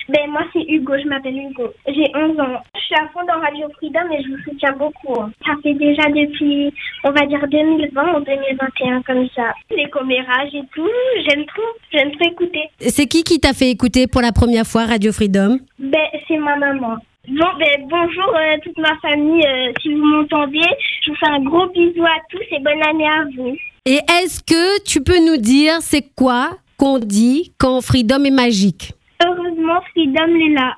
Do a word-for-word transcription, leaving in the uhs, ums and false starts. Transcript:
Ben moi c'est Hugo, je m'appelle Hugo. J'ai onze ans. Je suis à fond dans Radio Freedom et je vous soutiens beaucoup. Ça fait déjà depuis, on va dire deux mille vingt ou deux mille vingt et un comme ça. Les commérages et tout, j'aime trop, j'aime trop écouter. C'est qui qui t'a fait écouter pour la première fois Radio Freedom? Ben c'est ma maman. Bon, ben, bonjour euh, toute ma famille, euh, si vous m'entendez, je vous fais un gros bisou à tous et bonne année à vous. Et est-ce que tu peux nous dire c'est quoi qu'on dit quand Freedom est magique? Heureusement, Freedom est là.